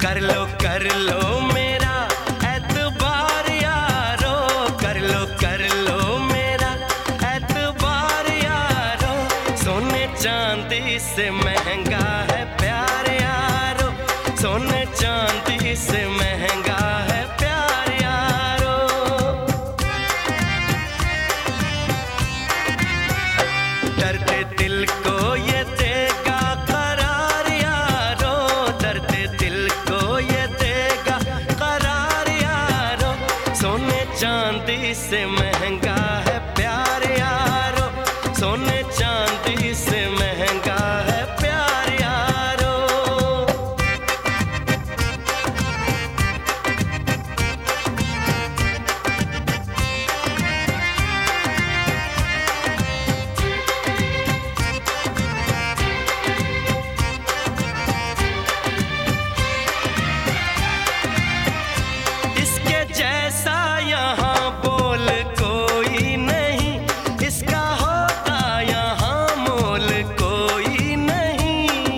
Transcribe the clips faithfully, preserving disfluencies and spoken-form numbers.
कर लो कर लो मेरा एतबार यारो, कर लो कर लो मेरा एतबार यारो, सोने चांदी से महंगा है प्यार यारो, सोने चांदी से महंगा है प्यार यारो। डरते दिल को ये देगा करार यारो, डरते दिल को ये देगा करार यारो, सोने चांदी से महंगा है प्यार यारो, सोने चांदी से महंगा है प्यार यारो। इसके जैसा यहाँ बोल कोई नहीं, इसका होता यहाँ मोल कोई नहीं।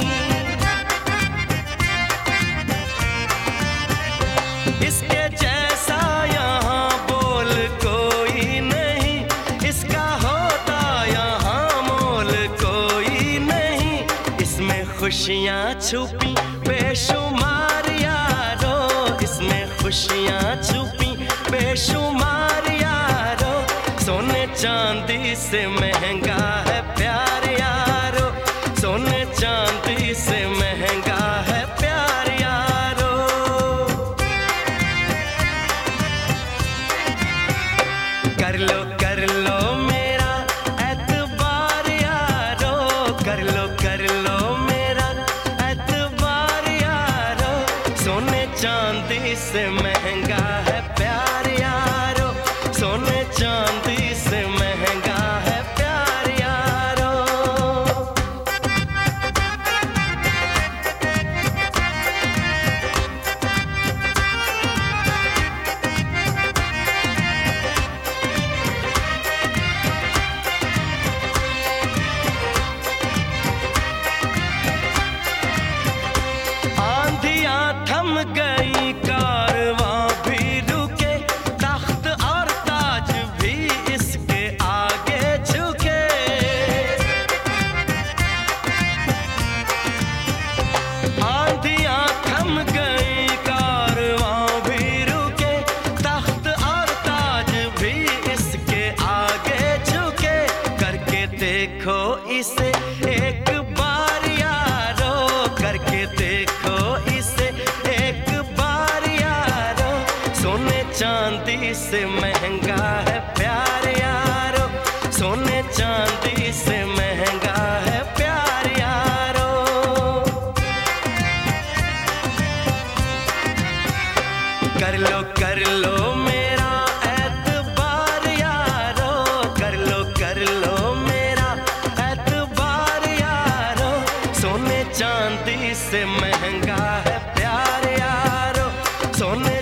इसके जैसा यहाँ बोल कोई नहीं, इसका होता यहाँ मोल कोई नहीं। इसमें खुशियाँ छुपी बेशुमार यारो, इसमें खुशियाँ छुपी बेशुमार यारो, सोने चांदी से महंगा है प्यार यारो, सोने चांदी से महंगा है प्यार यारो। कर लो कर लो मेरा एतबार यारो, कर लो कर लो मेरा एतबार यारो, सोने चांदी से महंगा है प्यार यारो, सोने चांदी से महंगा है प्यार यारो। आंधियां थम गई कारवां भी रुके, तख्त और ताज भी इसके आगे झुके। आंधियां थम गई कारवां भी रुके, तख्त और ताज भी इसके आगे झुके। करके देखो इसे एक बार यारो, करके देखो इसे एक बार यारो, सोने चांदी से महंगा है प्यार यारो, सोने चांदी से महंगा है प्यार यारो। कर लो कर लो मेरा एतबार यारो, कर लो कर लो मेरा एतबार यारो, सोने चांदी से महंगा है प्यार यारो, सोने